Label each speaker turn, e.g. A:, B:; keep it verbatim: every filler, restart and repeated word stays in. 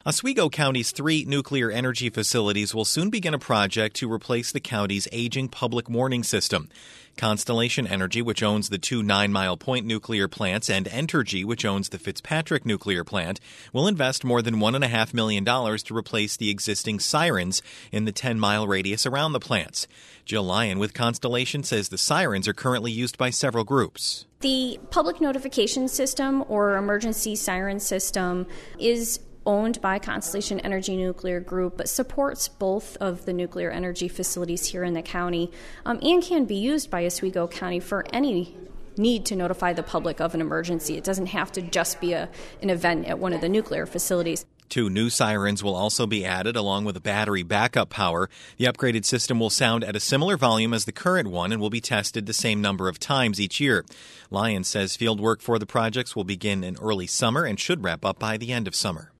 A: Oswego County's three nuclear energy facilities will soon begin a project to replace the county's aging public warning system. Constellation Energy, which owns the two Nine Mile Point nuclear plants, and Entergy, which owns the Fitzpatrick nuclear plant, will invest more than one point five million dollars to replace the existing sirens in the ten-mile radius around the plants. Jill Lyon with Constellation says the sirens are currently used by several groups.
B: The public notification system or emergency siren system is owned by Constellation Energy Nuclear Group, but supports both of the nuclear energy facilities here in the county, um, and can be used by Oswego County for any need to notify the public of an emergency. It doesn't have to just be a, an event at one of the nuclear facilities.
A: Two new sirens will also be added, along with a battery backup power. The upgraded system will sound at a similar volume as the current one and will be tested the same number of times each year. Lyon says field work for the projects will begin in early summer and should wrap up by the end of summer.